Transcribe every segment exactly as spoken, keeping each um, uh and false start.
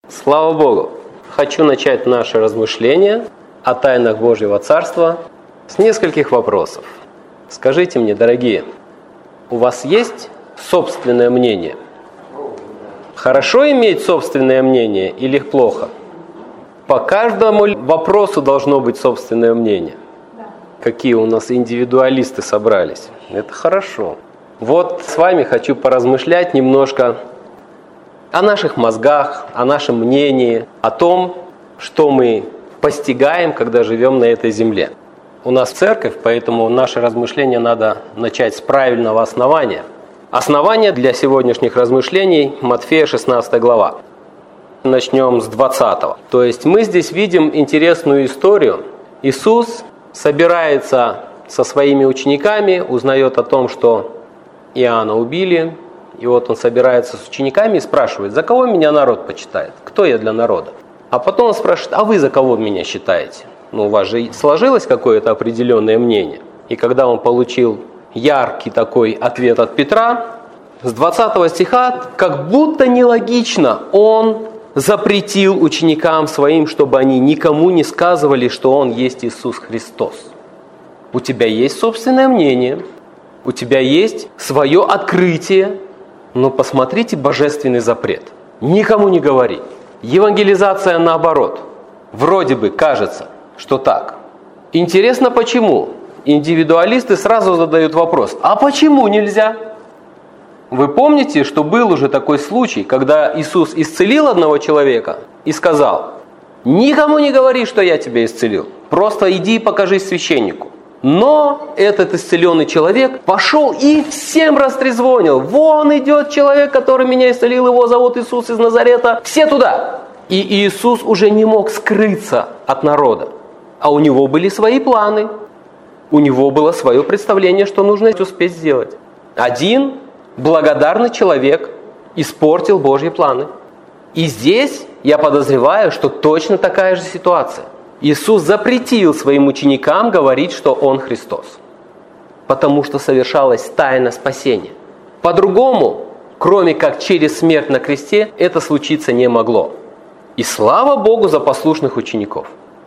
Слава Богу! Хочу начать наше размышление о тайнах Божьего Царства с нескольких вопросов. Скажите мне, дорогие, у вас есть собственное мнение? Хорошо иметь собственное мнение или плохо? По каждому вопросу должно быть собственное мнение. Какие у нас индивидуалисты собрались. Это хорошо. Вот с вами хочу поразмышлять немножко о наших мозгах, о нашем мнении, о том, что мы постигаем, когда живем на этой земле. У нас церковь, поэтому наше размышление надо начать с правильного основания. Основание для сегодняшних размышлений – Матфея шестнадцатая глава. Начнем с двадцатого. То есть мы здесь видим интересную историю. Иисус собирается со своими учениками, узнает о том, что Иоанна убили. И вот он собирается с учениками и спрашивает: за кого меня народ почитает? Кто я для народа? А потом он спрашивает: а вы за кого меня считаете? Ну, у вас же сложилось какое-то определенное мнение. И когда он получил яркий такой ответ от Петра, с двадцатого стиха, как будто нелогично, он запретил ученикам своим, чтобы они никому не сказывали, что он есть Иисус Христос. У тебя есть собственное мнение, у тебя есть свое открытие, но посмотрите божественный запрет. Никому не говори. Евангелизация наоборот. Вроде бы кажется, что так. Интересно, почему? Индивидуалисты сразу задают вопрос: а почему нельзя? Вы помните, что был уже такой случай, когда Иисус исцелил одного человека и сказал: никому не говори, что я тебя исцелил. Просто иди и покажись священнику. Но этот исцеленный человек пошел и всем растрезвонил: вон идет человек, который меня исцелил, его зовут Иисус из Назарета, все туда. И Иисус уже не мог скрыться от народа, а у него были свои планы, у него было свое представление, что нужно успеть сделать. Один благодарный человек испортил Божьи планы. И здесь я подозреваю, что точно такая же ситуация. Иисус запретил своим ученикам говорить, что Он Христос, потому что совершалась тайна спасения. По-другому, кроме как через смерть на кресте, это случиться не могло. И слава Богу за послушных учеников.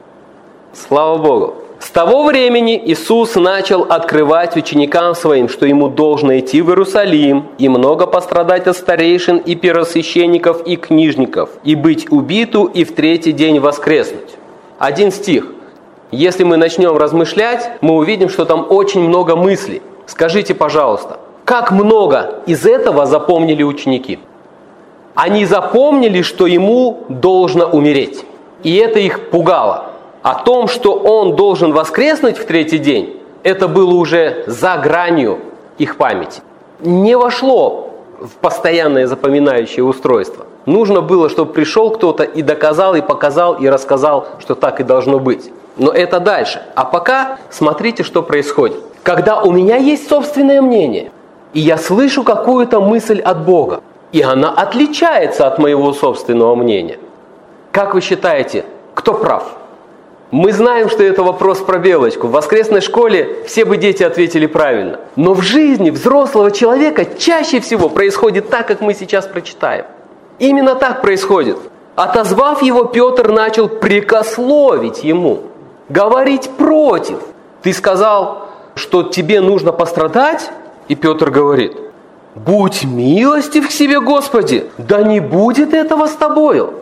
Слава Богу. С того времени Иисус начал открывать ученикам своим, что Ему должно идти в Иерусалим и много пострадать от старейшин и первосвященников и книжников, и быть убиту, и в третий день воскреснуть. Один стих. Если мы начнем размышлять, мы увидим, что там очень много мыслей. Скажите, пожалуйста, как много из этого запомнили ученики? Они запомнили, что Ему должно умереть. И это их пугало. О том, что Он должен воскреснуть в третий день, это было уже за гранью их памяти. Не вошло в постоянное запоминающее устройство. Нужно было, чтобы пришел кто-то и доказал, и показал, и рассказал, что так и должно быть. Но это дальше. А пока смотрите, что происходит. Когда у меня есть собственное мнение, и я слышу какую-то мысль от Бога, и она отличается от моего собственного мнения, как вы считаете, кто прав? Мы знаем, что это вопрос про белочку. В воскресной школе все бы дети ответили правильно. Но в жизни взрослого человека чаще всего происходит так, как мы сейчас прочитаем. Именно так происходит. Отозвав его, Петр начал прекословить ему, говорить против. Ты сказал, что тебе нужно пострадать? И Петр говорит: будь милостив к себе, Господи, да не будет этого с тобою.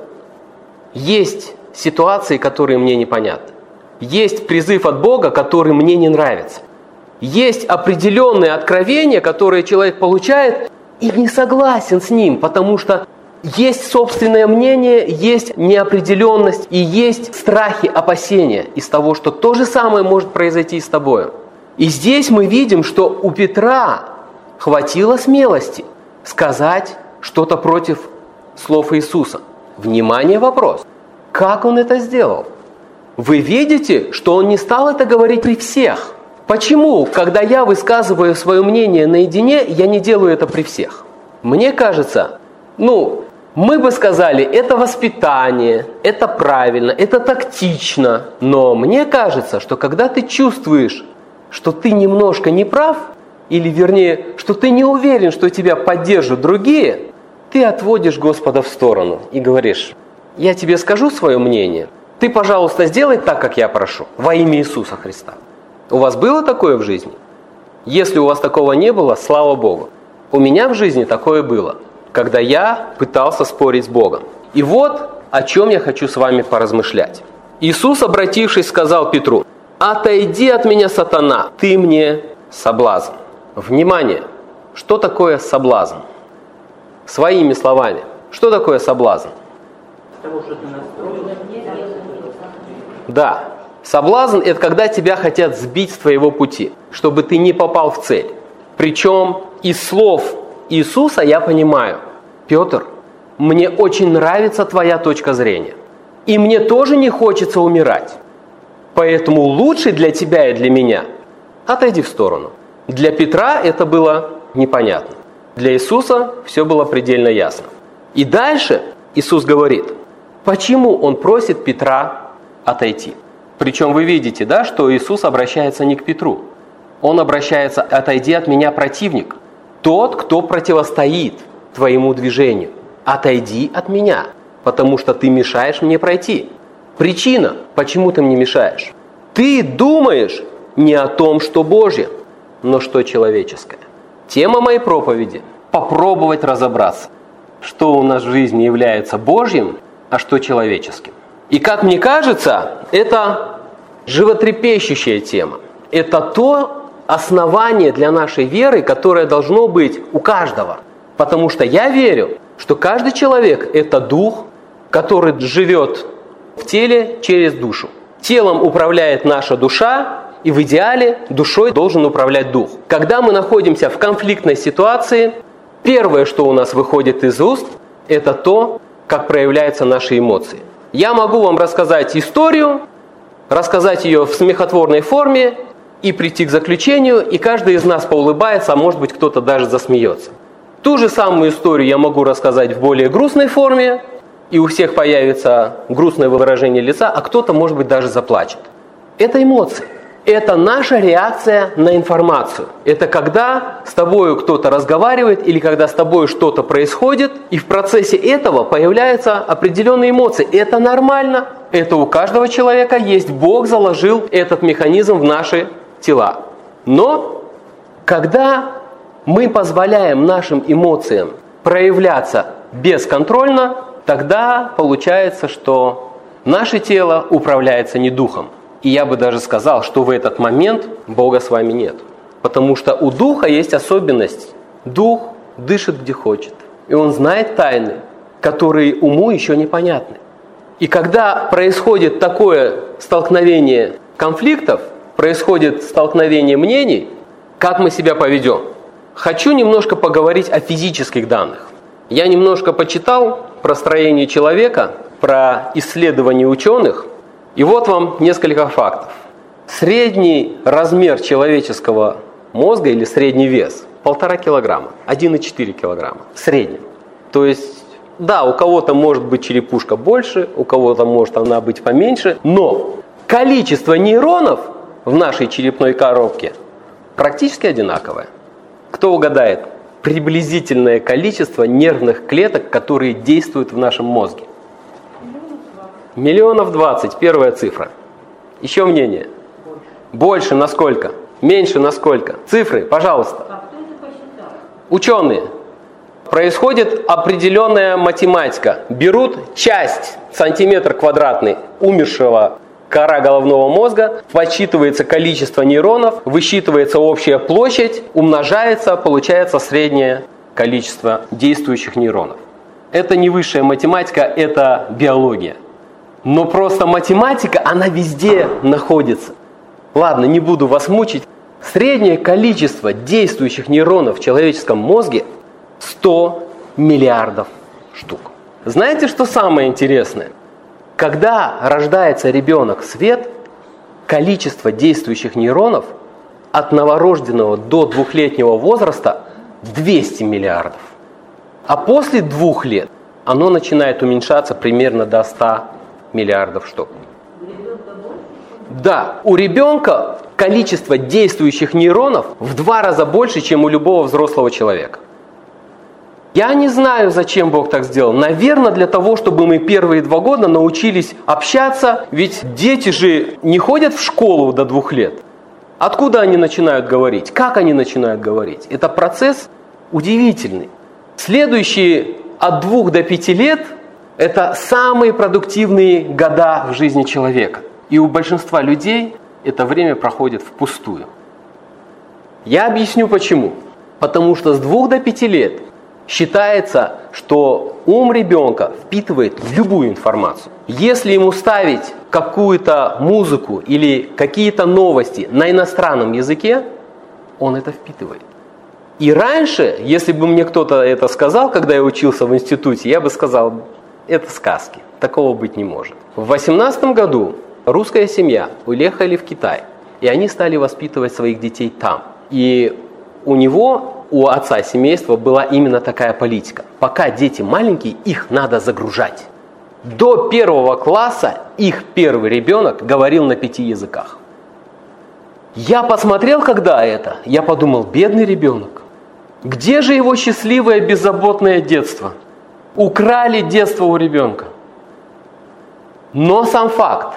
Есть ситуации, которые мне непонятны. Есть призыв от Бога, который мне не нравится. Есть определенные откровения, которые человек получает и не согласен с ним, потому что есть собственное мнение, есть неопределенность и есть страхи, опасения из того, что то же самое может произойти с тобой. И здесь мы видим, что у Петра хватило смелости сказать что-то против слов Иисуса. Внимание, вопрос. Как он это сделал? Вы видите, что он не стал это говорить при всех. Почему, когда я высказываю свое мнение наедине, я не делаю это при всех? Мне кажется, ну, мы бы сказали, это воспитание, это правильно, это тактично. Но мне кажется, что когда ты чувствуешь, что ты немножко не прав, или вернее, что ты не уверен, что тебя поддержат другие, ты отводишь Господа в сторону и говоришь: я тебе скажу свое мнение, ты, пожалуйста, сделай так, как я прошу, во имя Иисуса Христа. У вас было такое в жизни? Если у вас такого не было, слава Богу. У меня в жизни такое было, когда я пытался спорить с Богом. И вот о чем я хочу с вами поразмышлять. Иисус, обратившись, сказал Петру: «Отойди от меня, сатана, ты мне соблазн». Внимание! Что такое соблазн? Своими словами. Что такое соблазн? Да. Соблазн – это когда тебя хотят сбить с твоего пути, чтобы ты не попал в цель. Причем из слов Иисуса я понимаю: Петр, мне очень нравится твоя точка зрения. И мне тоже не хочется умирать. Поэтому лучше для тебя и для меня отойди в сторону. Для Петра это было непонятно. Для Иисуса все было предельно ясно. И дальше Иисус говорит, почему Он просит Петра отойти. Причем вы видите, да, что Иисус обращается не к Петру. Он обращается: «Отойди от меня, противник, тот, кто противостоит твоему движению. Отойди от меня, потому что ты мешаешь мне пройти». Причина, почему ты мне мешаешь? Ты думаешь не о том, что Божье, но что человеческое. Тема моей проповеди – попробовать разобраться, что у нас в жизни является Божьим, а что человеческим. И как мне кажется, это животрепещущая тема. Это то основание для нашей веры, которое должно быть у каждого. Потому что я верю, что каждый человек – это дух, который живет в теле через душу. Телом управляет наша душа, и в идеале душой должен управлять дух. Когда мы находимся в конфликтной ситуации, первое, что у нас выходит из уст, это то, как проявляются наши эмоции. Я могу вам рассказать историю, рассказать ее в смехотворной форме и прийти к заключению, и каждый из нас поулыбается, а может быть кто-то даже засмеется. Ту же самую историю я могу рассказать в более грустной форме, и у всех появится грустное выражение лица, а кто-то, может быть, даже заплачет. Это эмоции. Это наша реакция на информацию. Это когда с тобой кто-то разговаривает или когда с тобой что-то происходит, и в процессе этого появляются определенные эмоции. Это нормально. Это у каждого человека есть. Бог заложил этот механизм в наши тела. Но когда мы позволяем нашим эмоциям проявляться бесконтрольно, тогда получается, что наше тело управляется не духом. И я бы даже сказал, что в этот момент Бога с вами нет. Потому что у духа есть особенность. Дух дышит где хочет. И он знает тайны, которые уму еще непонятны. И когда происходит такое столкновение конфликтов, происходит столкновение мнений, как мы себя поведем? Хочу немножко поговорить о физических данных. Я немножко почитал про строение человека, про исследования ученых. И вот вам несколько фактов. Средний размер человеческого мозга или средний вес – полтора килограмма, один и четыре килограмма в среднем. То есть, да, у кого-то может быть черепушка больше, у кого-то может она быть поменьше, но количество нейронов в нашей черепной коробке практически одинаковое. Кто угадает приблизительное количество нервных клеток, которые действуют в нашем мозге? Миллионов двадцать, первая цифра. Еще мнение? Больше. Больше на сколько? Меньше на сколько? Цифры, пожалуйста. А кто это посчитал? Ученые. Происходит определенная математика. Берут часть, сантиметр квадратный умершего кора головного мозга, подсчитывается количество нейронов, высчитывается общая площадь, умножается, получается среднее количество действующих нейронов. Это не высшая математика, это биология. Но просто математика, она везде находится. Ладно, не буду вас мучить. Среднее количество действующих нейронов в человеческом мозге сто миллиардов штук. Знаете, что самое интересное? Когда рождается ребенок в свет, количество действующих нейронов от новорожденного до двухлетнего возраста двести миллиардов. А после двух лет оно начинает уменьшаться примерно до ста миллиардов штук. Да, у ребенка количество действующих нейронов в два раза больше, чем у любого взрослого человека. Я не знаю, зачем Бог так сделал. Наверное, для того, чтобы мы первые два года научились общаться. Ведь дети же не ходят в школу до двух лет. Откуда они начинают говорить? Как они начинают говорить? Это процесс удивительный. Следующие от двух до пяти лет – это самые продуктивные года в жизни человека. И у большинства людей это время проходит впустую. Я объясню почему. Потому что с двух до пяти лет считается, что ум ребенка впитывает любую информацию. Если ему ставить какую-то музыку или какие-то новости на иностранном языке, он это впитывает. И раньше, если бы мне кто-то это сказал, когда я учился в институте, я бы сказал, это сказки, такого быть не может. В восемнадцатом году русская семья уехали в Китай, и они стали воспитывать своих детей там. И у него, у отца семейства была именно такая политика. Пока дети маленькие, их надо загружать. До первого класса их первый ребенок говорил на пяти языках. Я посмотрел, когда это, я подумал, бедный ребенок. Где же его счастливое, беззаботное детство? Украли детство у ребенка. Но сам факт,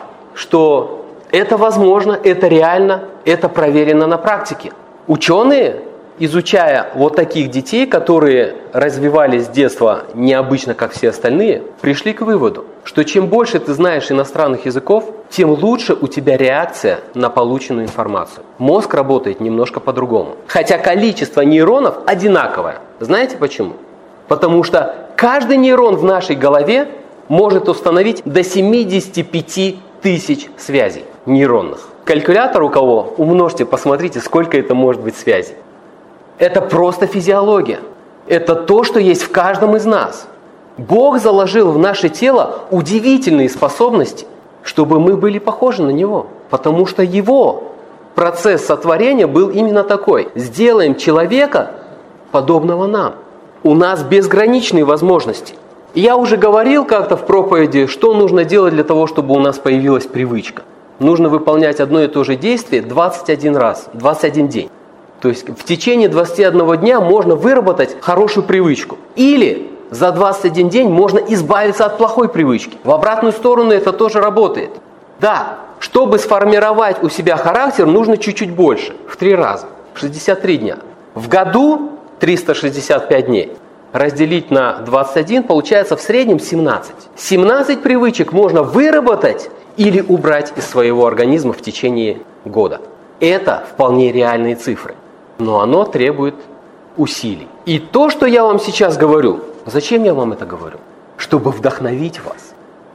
что это возможно, это реально, это проверено на практике. Ученые, изучая вот таких детей, которые развивались с детства необычно, как все остальные, пришли к выводу, что чем больше ты знаешь иностранных языков, тем лучше у тебя реакция на полученную информацию. Мозг работает немножко по-другому. Хотя количество нейронов одинаковое. Знаете почему? Потому что каждый нейрон в нашей голове может установить до семьдесят пять тысяч связей нейронных. Калькулятор у кого? Умножьте, посмотрите, сколько это может быть связей. Это просто физиология. Это то, что есть в каждом из нас. Бог заложил в наше тело удивительные способности, чтобы мы были похожи на Него. Потому что Его процесс сотворения был именно такой. Сделаем человека подобного нам. У нас безграничные возможности. И я уже говорил как-то в проповеди, что нужно делать для того, чтобы у нас появилась привычка. Нужно выполнять одно и то же действие двадцать один раз, двадцать один день. То есть в течение двадцати одного дня можно выработать хорошую привычку. Или за двадцать один день можно избавиться от плохой привычки. В обратную сторону это тоже работает. Да, чтобы сформировать у себя характер, нужно чуть-чуть больше. В три раза. шестьдесят три дня. В году триста шестьдесят пять дней. Разделить на двадцать один получается в среднем семнадцать. семнадцать привычек можно выработать или убрать из своего организма в течение года. Это вполне реальные цифры. Но оно требует усилий. И то, что я вам сейчас говорю, зачем я вам это говорю? Чтобы вдохновить вас.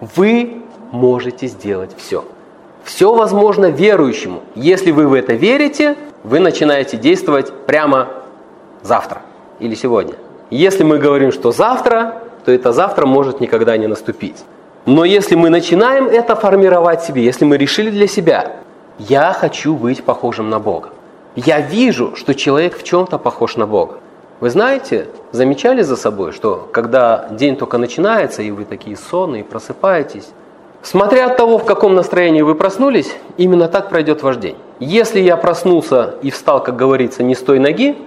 Вы можете сделать все. Все возможно верующему. Если вы в это верите, вы начинаете действовать прямо завтра или сегодня. Если мы говорим, что завтра, то это завтра может никогда не наступить. Но если мы начинаем это формировать себе, если мы решили для себя, я хочу быть похожим на Бога. Я вижу, что человек в чем-то похож на Бога. Вы знаете, замечали за собой, что когда день только начинается, и вы такие сонные, просыпаетесь, смотря от того, в каком настроении вы проснулись, именно так пройдет ваш день. Если я проснулся и встал, как говорится, не с той ноги,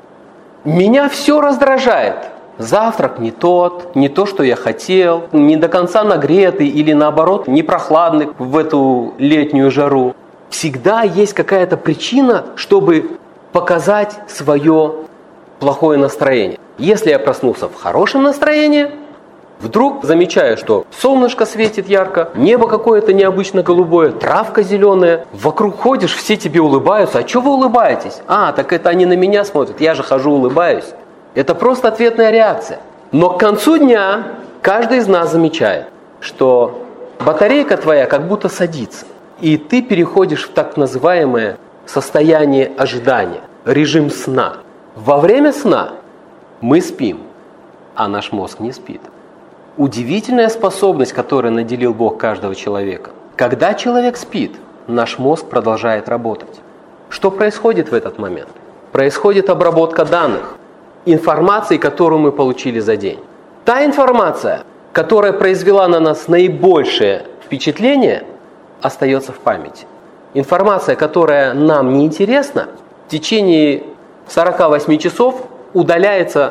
меня все раздражает. Завтрак не тот, не то, что я хотел, не до конца нагретый или наоборот не прохладный в эту летнюю жару. Всегда есть какая-то причина, чтобы показать свое плохое настроение. Если я проснулся в хорошем настроении, вдруг замечаю, что солнышко светит ярко, небо какое-то необычно голубое, травка зеленая, вокруг ходишь, все тебе улыбаются. А что вы улыбаетесь? А, так это они на меня смотрят, я же хожу, улыбаюсь. Это просто ответная реакция. Но к концу дня каждый из нас замечает, что батарейка твоя как будто садится. И ты переходишь в так называемое состояние ожидания, режим сна. Во время сна мы спим, а наш мозг не спит. Удивительная способность, которой наделил Бог каждого человека. Когда человек спит, наш мозг продолжает работать. Что происходит в этот момент? Происходит обработка данных, информации, которую мы получили за день. Та информация, которая произвела на нас наибольшее впечатление, остается в памяти. Информация, которая нам не интересна, в течение сорока восьми часов удаляется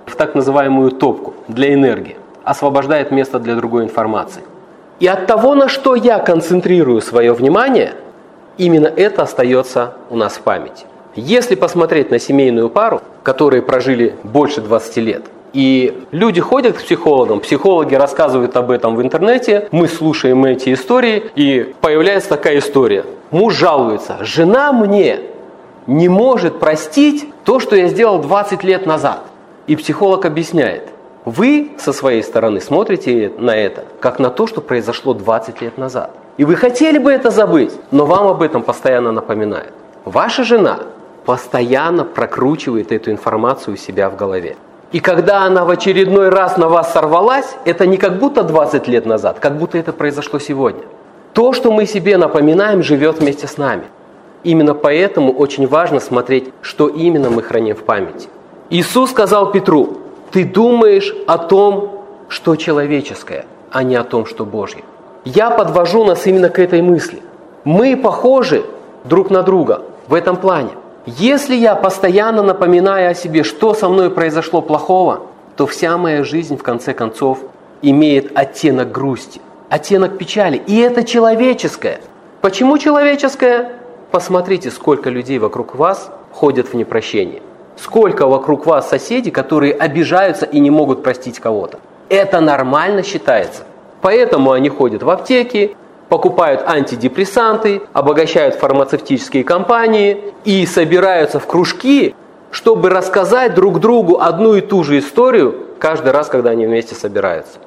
в так называемую топку для энергии, освобождает место для другой информации. И от того, на что я концентрирую свое внимание, именно это остается у нас в памяти. Если посмотреть на семейную пару, которые прожили больше двадцати лет, и люди ходят к психологам, психологи рассказывают об этом в интернете, мы слушаем эти истории, и появляется такая история. Муж жалуется: жена мне не может простить то, что я сделал двадцать лет назад. И психолог объясняет: вы со своей стороны смотрите на это, как на то, что произошло двадцать лет назад. И вы хотели бы это забыть, но вам об этом постоянно напоминают. Ваша жена постоянно прокручивает эту информацию у себя в голове. И когда она в очередной раз на вас сорвалась, это не как будто двадцать лет назад, как будто это произошло сегодня. То, что мы себе напоминаем, живет вместе с нами. Именно поэтому очень важно смотреть, что именно мы храним в памяти. Иисус сказал Петру: ты думаешь о том, что человеческое, а не о том, что Божье. Я подвожу нас именно к этой мысли. Мы похожи друг на друга в этом плане. Если я постоянно напоминаю о себе, что со мной произошло плохого, то вся моя жизнь, в конце концов, имеет оттенок грусти, оттенок печали. И это человеческое. Почему человеческое? Посмотрите, сколько людей вокруг вас ходят в непрощении. Сколько вокруг вас соседей, которые обижаются и не могут простить кого-то. Это нормально считается. Поэтому они ходят в аптеки, покупают антидепрессанты, обогащают фармацевтические компании и собираются в кружки, чтобы рассказать друг другу одну и ту же историю каждый раз, когда они вместе собираются.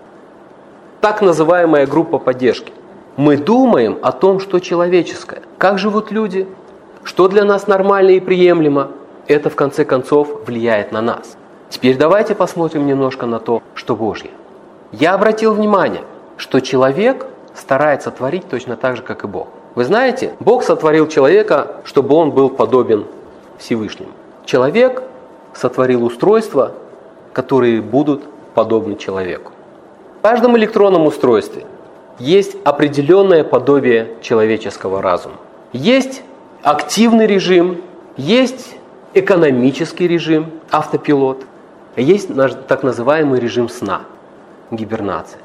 Так называемая группа поддержки. Мы думаем о том, что человеческое. Как живут люди, что для нас нормально и приемлемо. Это, в конце концов, влияет на нас. Теперь давайте посмотрим немножко на то, что Божье. Я обратил внимание, что человек старается творить точно так же, как и Бог. Вы знаете, Бог сотворил человека, чтобы он был подобен Всевышнему. Человек сотворил устройства, которые будут подобны человеку. В каждом электронном устройстве есть определенное подобие человеческого разума. Есть активный режим, есть экономический режим, автопилот, есть так называемый режим сна, гибернация.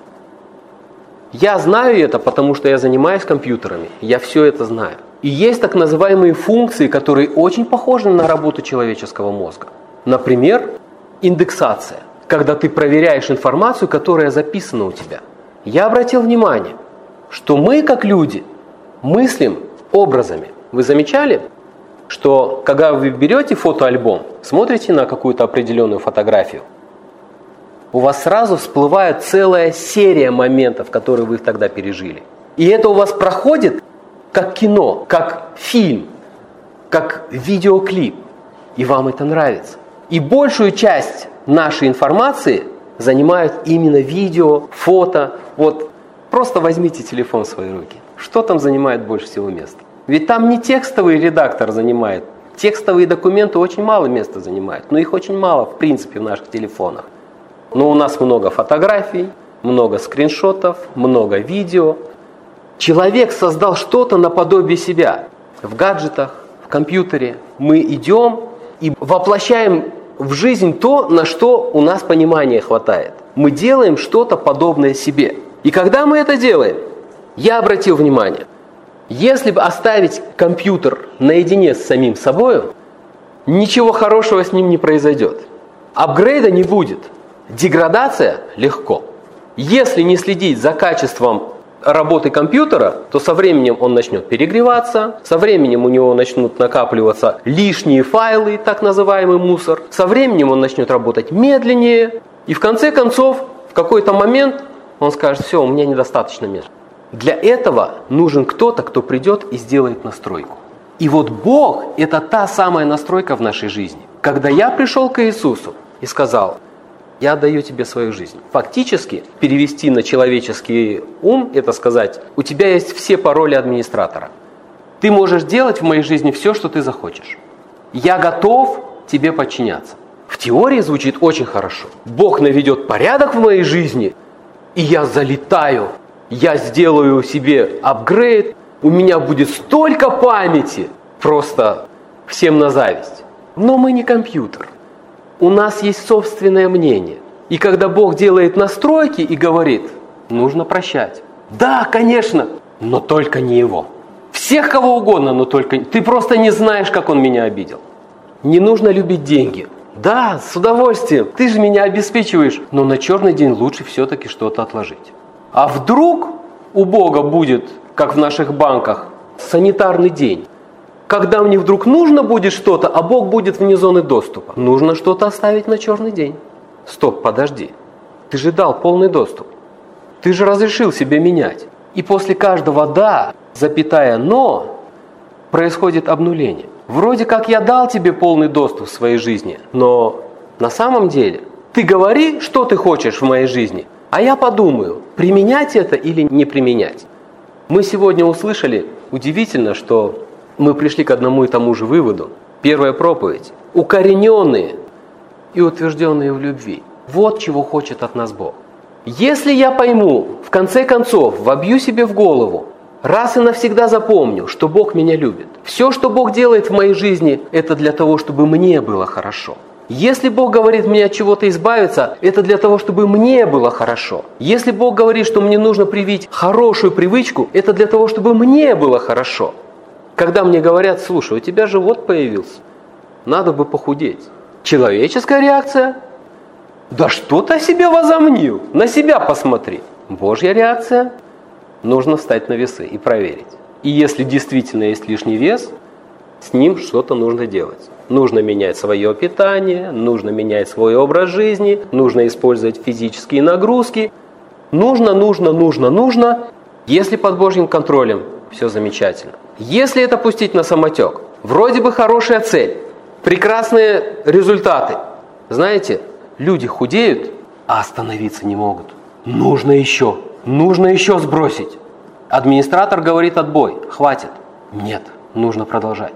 Я знаю это, потому что я занимаюсь компьютерами, я все это знаю. И есть так называемые функции, которые очень похожи на работу человеческого мозга. Например, индексация, когда ты проверяешь информацию, которая записана у тебя. Я обратил внимание, что мы, как люди, мыслим образами. Вы замечали, что когда вы берете фотоальбом, смотрите на какую-то определенную фотографию, у вас сразу всплывает целая серия моментов, которые вы тогда пережили. И это у вас проходит как кино, как фильм, как видеоклип. И вам это нравится. И большую часть нашей информации занимают именно видео, фото. Вот просто возьмите телефон в свои руки. Что там занимает больше всего места? Ведь там не текстовый редактор занимает. Текстовые документы очень мало места занимают. Но их очень мало, в принципе, в наших телефонах. Но у нас много фотографий, много скриншотов, много видео. Человек создал что-то наподобие себя. В гаджетах, в компьютере. Мы идем и воплощаем в жизнь то, на что у нас понимания хватает. Мы делаем что-то подобное себе. И когда мы это делаем, я обратил внимание, если бы оставить компьютер наедине с самим собой, ничего хорошего с ним не произойдет. Апгрейда не будет. Деградация легко. Если не следить за качеством работы компьютера, то со временем он начнет перегреваться, со временем у него начнут накапливаться лишние файлы, так называемый мусор, со временем он начнет работать медленнее, и в конце концов, в какой-то момент он скажет: все, у меня недостаточно места. Для этого нужен кто-то, кто придет и сделает настройку. И вот Бог – это та самая настройка в нашей жизни. Когда я пришел к Иисусу и сказал: я отдаю тебе свою жизнь. Фактически, перевести на человеческий ум, это сказать: у тебя есть все пароли администратора. Ты можешь делать в моей жизни все, что ты захочешь. Я готов тебе подчиняться. В теории звучит очень хорошо. Бог наведет порядок в моей жизни, и я залетаю. Я сделаю себе апгрейд, у меня будет столько памяти, просто всем на зависть. Но мы не компьютер. У нас есть собственное мнение. И когда Бог делает настройки и говорит, нужно прощать. Да, конечно, но только не его. Всех кого угодно, но только... Ты просто не знаешь, как он меня обидел. Не нужно любить деньги. Да, с удовольствием. Ты же меня обеспечиваешь. Но на черный день лучше все-таки что-то отложить. А вдруг у Бога будет, как в наших банках, санитарный день, когда мне вдруг нужно будет что-то, а Бог будет вне зоны доступа. Нужно что-то оставить на черный день. Стоп, подожди. Ты же дал полный доступ. Ты же разрешил себе менять. И после каждого «да», запятая «но», происходит обнуление. Вроде как я дал тебе полный доступ в своей жизни, но на самом деле ты говори, что ты хочешь в моей жизни, а я подумаю, применять это или не применять. Мы сегодня услышали, удивительно, что мы пришли к одному и тому же выводу. Первая проповедь. Укорененные и утвержденные в любви. Вот чего хочет от нас Бог. Если я пойму, в конце концов, вобью себе в голову, раз и навсегда запомню, что Бог меня любит. Все, что Бог делает в моей жизни, это для того, чтобы мне было хорошо. Если Бог говорит мне от чего-то избавиться, это для того, чтобы мне было хорошо. Если Бог говорит, что мне нужно привить хорошую привычку, это для того, чтобы мне было хорошо. Когда мне говорят, слушай, у тебя живот появился, надо бы похудеть. Человеческая реакция? Да что ты о себе возомнил? На себя посмотри. Божья реакция? Нужно встать на весы и проверить. И если действительно есть лишний вес, с ним что-то нужно делать. Нужно менять свое питание, нужно менять свой образ жизни, нужно использовать физические нагрузки. Нужно, нужно, нужно, нужно. Если под Божьим контролем, все замечательно. Если это пустить на самотек, вроде бы хорошая цель, прекрасные результаты. Знаете, люди худеют, а остановиться не могут. Нужно еще, нужно еще сбросить. Администратор говорит отбой, хватит. Нет, нужно продолжать.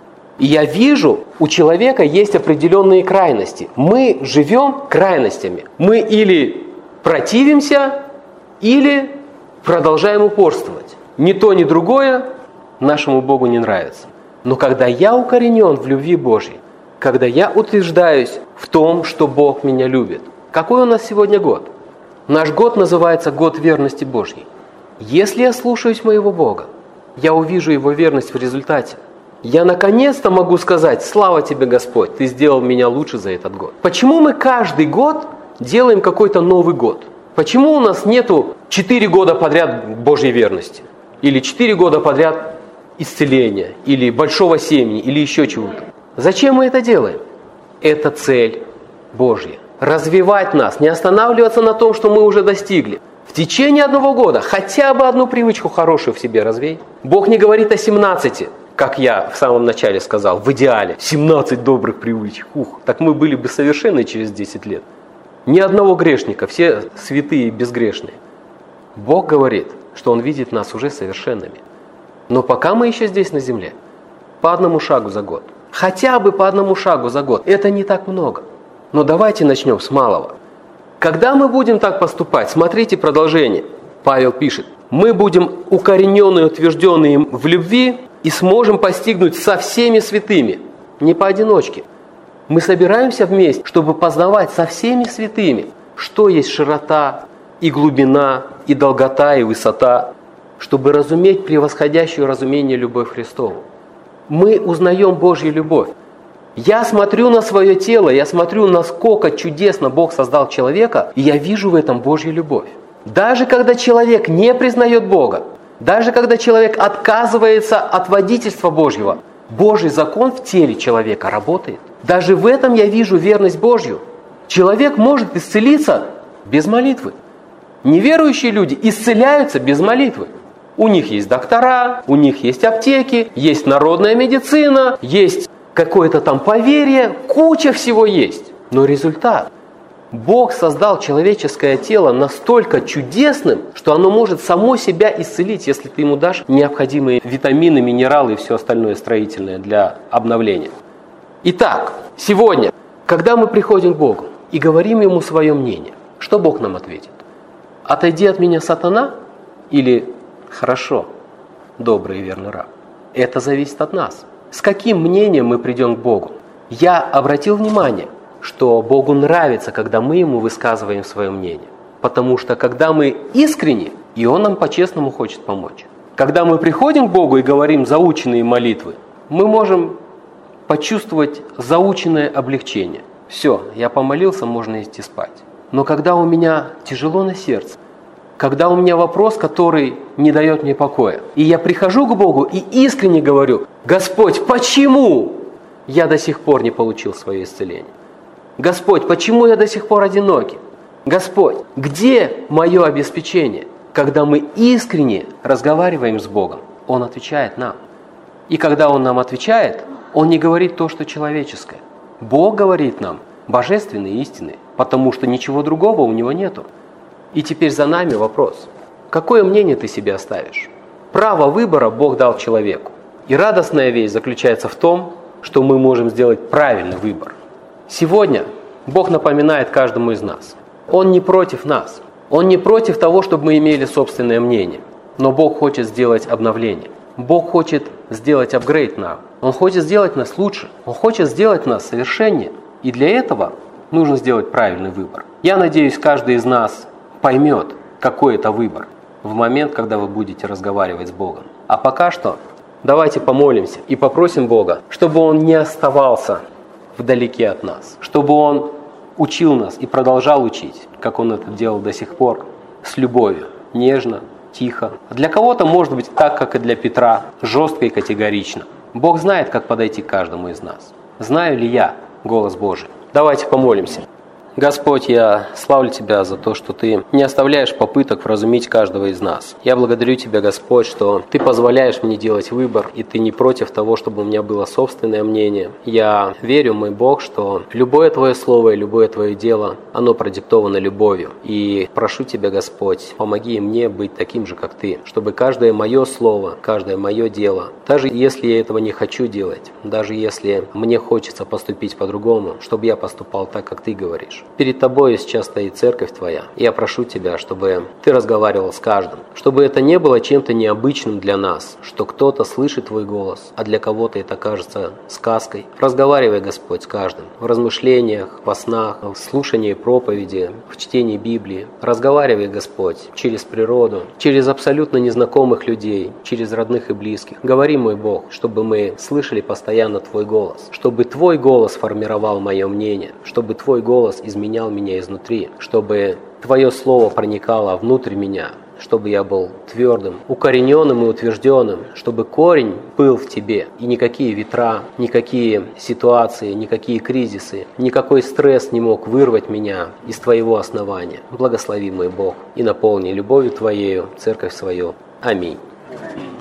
И я вижу, у человека есть определенные крайности. Мы живем крайностями. Мы или противимся, или продолжаем упорствовать. Ни то, ни другое нашему Богу не нравится. Но когда я укоренен в любви Божьей, когда я утверждаюсь в том, что Бог меня любит. Какой у нас сегодня год? Наш год называется год верности Божьей. Если я слушаюсь моего Бога, я увижу Его верность в результате. Я наконец-то могу сказать: слава тебе, Господь, Ты сделал меня лучше за этот год. Почему мы каждый год делаем какой-то Новый год? Почему у нас нету четыре года подряд Божьей верности? Или четыре года подряд исцеления? Или большого семени? Или еще чего-то? Зачем мы это делаем? Это цель Божья. Развивать нас, не останавливаться на том, что мы уже достигли. В течение одного года хотя бы одну привычку хорошую в себе развей. Бог не говорит о семнадцати, как я в самом начале сказал, в идеале. семнадцать добрых привычек. Ух, так мы были бы совершенны через десять лет. Ни одного грешника, все святые и безгрешные. Бог говорит, что Он видит нас уже совершенными. Но пока мы еще здесь на земле, по одному шагу за год. Хотя бы по одному шагу за год. Это не так много. Но давайте начнем с малого. Когда мы будем так поступать, смотрите продолжение. Павел пишет: мы будем укорененные, утвержденные в любви и сможем постигнуть со всеми святыми. Не поодиночке. Мы собираемся вместе, чтобы познавать со всеми святыми, что есть широта, и глубина, и долгота, и высота, чтобы разуметь превосходящее разумение любовь Христову. Мы узнаем Божью любовь. Я смотрю на свое тело, я смотрю, насколько чудесно Бог создал человека, и я вижу в этом Божью любовь. Даже когда человек не признает Бога, даже когда человек отказывается от водительства Божьего, Божий закон в теле человека работает. Даже в этом я вижу верность Божью. Человек может исцелиться без молитвы. Неверующие люди исцеляются без молитвы. У них есть доктора, у них есть аптеки, есть народная медицина, есть какое-то там поверье, куча всего есть. Но результат. Бог создал человеческое тело настолько чудесным, что оно может само себя исцелить, если ты ему дашь необходимые витамины, минералы и все остальное строительное для обновления. Итак, сегодня, когда мы приходим к Богу и говорим Ему свое мнение, что Бог нам ответит? Отойди от меня, сатана? Или хорошо, добрый и верный раб? Это зависит от нас. С каким мнением мы придем к Богу? Я обратил внимание, что Богу нравится, когда мы Ему высказываем свое мнение. Потому что когда мы искренне, и Он нам по-честному хочет помочь. Когда мы приходим к Богу и говорим заученные молитвы, мы можем почувствовать заученное облегчение. Все, я помолился, можно идти спать. Но когда у меня тяжело на сердце, когда у меня вопрос, который не дает мне покоя, и я прихожу к Богу и искренне говорю: Господь, почему я до сих пор не получил свое исцеление? Господь, почему я до сих пор одинокий? Господь, где мое обеспечение? Когда мы искренне разговариваем с Богом, Он отвечает нам. И когда Он нам отвечает, Он не говорит то, что человеческое. Бог говорит нам божественные истины, потому что ничего другого у Него нету. И теперь за нами вопрос: какое мнение ты себе оставишь? Право выбора Бог дал человеку. И радостная весть заключается в том, что мы можем сделать правильный выбор. Сегодня Бог напоминает каждому из нас. Он не против нас. Он не против того, чтобы мы имели собственное мнение. Но Бог хочет сделать обновление. Бог хочет сделать апгрейд нам. Он хочет сделать нас лучше. Он хочет сделать нас совершеннее. И для этого нужно сделать правильный выбор. Я надеюсь, каждый из нас поймет, какой это выбор в момент, когда вы будете разговаривать с Богом. А пока что давайте помолимся и попросим Бога, чтобы Он не оставался вдалеке от нас, чтобы Он учил нас и продолжал учить, как Он это делал до сих пор, с любовью, нежно, тихо. Для кого-то, может быть, так, как и для Петра, жестко и категорично. Бог знает, как подойти к каждому из нас. Знаю ли я голос Божий? Давайте помолимся. Господь, я славлю Тебя за то, что Ты не оставляешь попыток вразумить каждого из нас. Я благодарю Тебя, Господь, что Ты позволяешь мне делать выбор, и Ты не против того, чтобы у меня было собственное мнение. Я верю, мой Бог, что любое Твое слово и любое Твое дело, оно продиктовано любовью. И прошу Тебя, Господь, помоги мне быть таким же, как Ты, чтобы каждое мое слово, каждое мое дело, даже если я этого не хочу делать, даже если мне хочется поступить по-другому, чтобы я поступал так, как Ты говоришь. Перед Тобой сейчас стоит церковь Твоя. Я прошу Тебя, чтобы Ты разговаривал с каждым, чтобы это не было чем-то необычным для нас, что кто-то слышит Твой голос, а для кого-то это кажется сказкой. Разговаривай, Господь, с каждым в размышлениях, во снах, в слушании проповеди, в чтении Библии. Разговаривай, Господь, через природу, через абсолютно незнакомых людей, через родных и близких. Говори, мой Бог, чтобы мы слышали постоянно Твой голос, чтобы Твой голос формировал мое мнение, чтобы Твой голос изменял меня изнутри, чтобы Твое Слово проникало внутрь меня, чтобы я был твердым, укорененным и утвержденным, чтобы корень был в Тебе, и никакие ветра, никакие ситуации, никакие кризисы, никакой стресс не мог вырвать меня из Твоего основания. Благослови, мой Бог, и наполни любовью Твоею церковь свою. Аминь.